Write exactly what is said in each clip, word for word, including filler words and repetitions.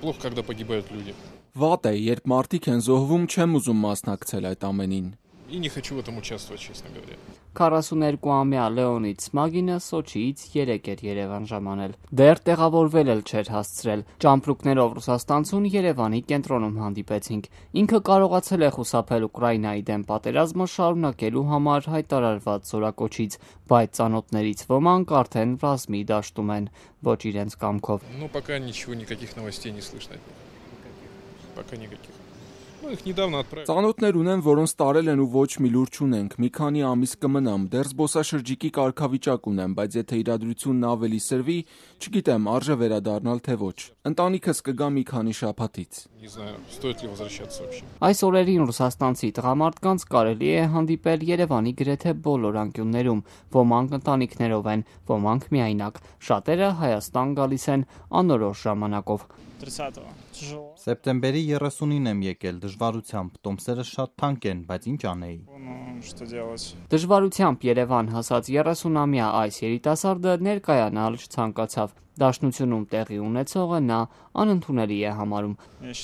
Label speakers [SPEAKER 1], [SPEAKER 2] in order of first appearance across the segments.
[SPEAKER 1] Плохо, когда погибают люди.
[SPEAKER 2] Վատ է, երբ մարդիկ են զոհվում, չեմ ուզում մասնակցել այդ ամենին։
[SPEAKER 1] И не хочу в этом участвовать, честно говоря.
[SPEAKER 3] քառասուներկուամյա Լեոնիդ Սմագինը Սոչիից երեկ էր Երևան ժամանել։ Դեռ տեղավորվել էլ չէր հասցրել։ Ճամպրուկներով Ռուսաստանցուն Երևանի կենտրոնում հանդիպեցինք։ Ինքը կարողացել է խուսափել Ուկրաինայի դեմ պատերազմը շարունակելու համար հայտարարված զորակոչից, բայց ծանոթներից ոմանք արդեն ռազմի դաշտում են, ոչ իրենց կամքով։
[SPEAKER 1] Но пока ничего, никаких новостей не слышно. Пока никаких. Ну, их недавно отправили.
[SPEAKER 2] Ծանոթներ ունեմ, որոնց տարել են ու ոչ մի լուր չունենք։ Մի քանի ամիս կմնամ, դեռ զբոսաշրջիկի կարգավիճակ ունեմ, բայց եթե իրադրությունն ավելի սրվի, չգիտեմ, արժե վերադառնալ թե ոչ։ Ընտանիքս կգա մի քանի շաբաթից։
[SPEAKER 1] Не знаю, стоит ли возвращаться вообще.
[SPEAKER 3] Այս օրերին ռուսաստանցի տղամարդկանց կարելի է հանդիպել Երևանի գրեթե բոլոր անկյուններում, ոմանք ընտանիքներով են, ոմանք միայնակ, շատերը Հայաստան գալիս են անորոշ ժամանակով։
[SPEAKER 4] Սեպտեմբերի երեսունին եմ եկել դժվարությամբ, տոմսերը շատ թանկ են, բայց ինչ անեի։
[SPEAKER 3] Դժվարությամբ Երևան հասած երեսունամյա այս երիտասարդը ներկայանալ չցանկացավ։ Դաշնությունում տեղի ունեցողը նա անընդունելի է համարում։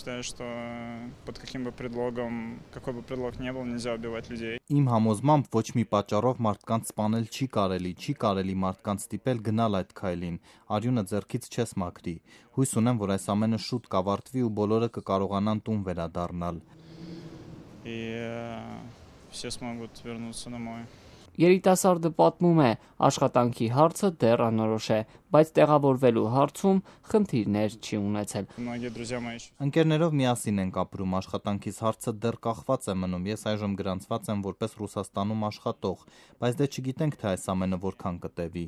[SPEAKER 4] Իմ համոզմամբ ոչ մի պատճառով մարդկանց սպանել չի կարելի, չի կարելի մարդկանց ստիպել գնալ այդ քայլին, արյունը ձեռքից չես մաքրի։ Հույս ունեմ, որ այս ամենը շուտ կավարտվի ու բոլորը կկարողանան տուն վերադառնալ։
[SPEAKER 3] Երիտասարդը պատմում է, աշխատանքի հարցը դեռ անորոշ է, բայց տեղավորվելու հարցում խնդիրներ չի ունեցել։
[SPEAKER 4] Ընկերներով միասին ենք ապրում, աշխատանքիս հարցը դեռ կախված է մնում, ես այժմ գրանցված եմ որպես Ռուսաստանում աշխատող, բայց դե չգիտենք, թե այս ամենը որքան կտևի։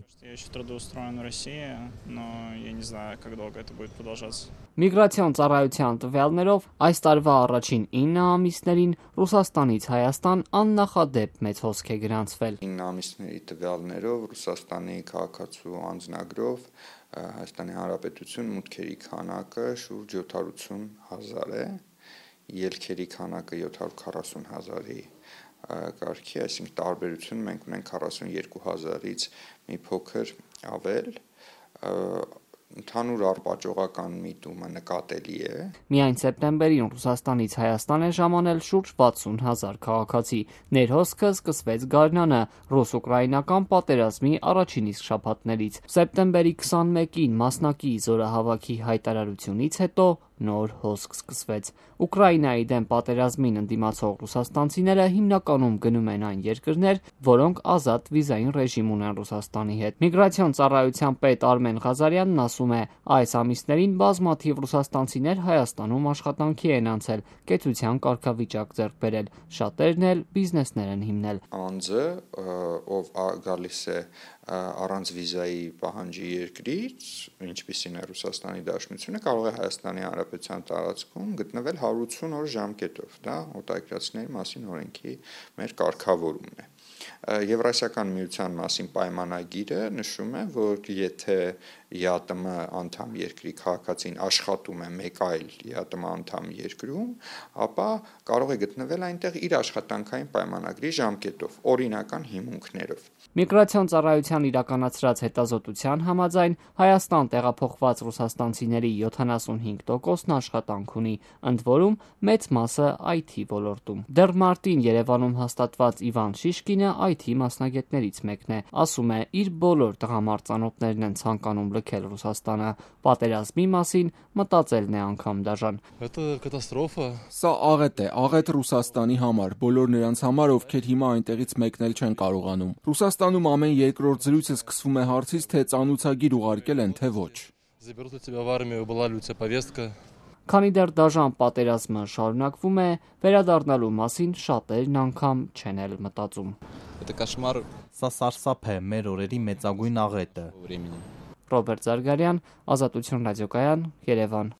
[SPEAKER 3] Միգրացիոն ծառայության տվյալներով այս տարվա առաջին ինը ամիսներին Ռուսաստանից Հայաստան աննախադեպ մեծ հոսք է գրանցվել։
[SPEAKER 5] ինը ամիսների տվյալներով Ռուսաստանի քաղաքացու անձնագրով Հայաստանի Հանրապետություն մուտքերի քանակը շուրջ յոթ հարյուր ութ հազար է, ելքերի քանակը յոթ հարյուր քառասուն հազարի կարգի, այսինքն տարբերություն մենք ունենք քառասունյոթ հազարից մի փոքր ավել, ընդհանուր առպաճողական միտումը նկատելի է։
[SPEAKER 3] Միայն սեպտեմբերին Ռուսաստանից Հայաստան է ժամանել շուրջ վաթսուն հազար քաղաքացի։ Ներհոսքը սկսվեց գարնանը ռուս-ուկրաինական պատերազմի առաջին իսկ շաբաթներից։ Սեպտեմբերի քսանմեկին մասնակի զորահավաքի հայտարարությունից հետո նոր հոսք սկսվեց։ Ուկրաինայի դեմ պատերազմին ընդդիմացող ռուսաստանցիները հիմնականում գնում են այն երկրներ, որոնք ազատ վիզային ռեժիմ ունեն Ռուսաստանի հետ։ Միգրացիոն ծառայության պետ Արմեն Ղազարյանն ասում է, այս ամիսներին բազմաթիվ ռուսաստանցիներ Հայաստանում աշխատանքի են անցել, կեցության կարգավիճակ ձեռք բերել, շատերն էլ բիզնեսներ են հիմնել։
[SPEAKER 5] Անձը, ով գալիս է առանց վիզայի պահանջի երկրից, ինչպիսին է Ռուսաստանի Դաշնությունը, կարող է Հայաստանի Հանրապետության տարածքում գտնվել հարյուր ութ օր ժամկետով, դա օտարերկրացիների մասին օրենքի մեր կարգավորումն է։ Եվրասիական միության մասին պայմանագիրը նշում է, որ եթե ԵԱՏՄ անդամ երկրի քաղաքացին աշխատում է մեկ այլ ԵԱՏՄ անդամ երկրում, ապա կարող է գտնվել այնտեղ իր աշխատանքային պայմանագրի ժամկետով, օրինական հիմունքներով։
[SPEAKER 3] Միգրացիոն ծառայության իրականացրած հետազոտության համաձայն Հայաստան տեղափոխված ռուսաստանցիների յոթանասունհինգ տոկոսն աշխատանք ունի, ընդ որում մեծ մասը այ թի ոլորտում։ Դեռ մարտին Երևանում հաստատված Իվան Շիշկինը այ թի մասնագետներից մեկն է, ասում է, իր բոլոր տղամարդ ծանոթներն են ցանկանում լքել Ռուսաստանը, պատերազմի մասին մտածելն է անգամ դաժան։
[SPEAKER 2] Սա աղետ է, աղետ Ռուսաստանի համար, բոլոր նրանց համար, ովքեր հիմա այնտեղից մեկնել չեն կարողանում։ Ռուսաստանում ամեն երկրորդ զրույցը սկսվում է հարցից, թե ծանոթագիր ուղարկել են, թե ոչ։
[SPEAKER 3] Քանի դեռ դաժան պատերազմը շարունակվում է, վերադառնալու մասին շատերն անգամ չեն էլ մտածում։
[SPEAKER 4] Սա սարսափ է, մեր օրերի մեծագույն աղետը։
[SPEAKER 3] Ռոբերտ Զարգարյան, Ազատություն ռադիոկայան, Երևան։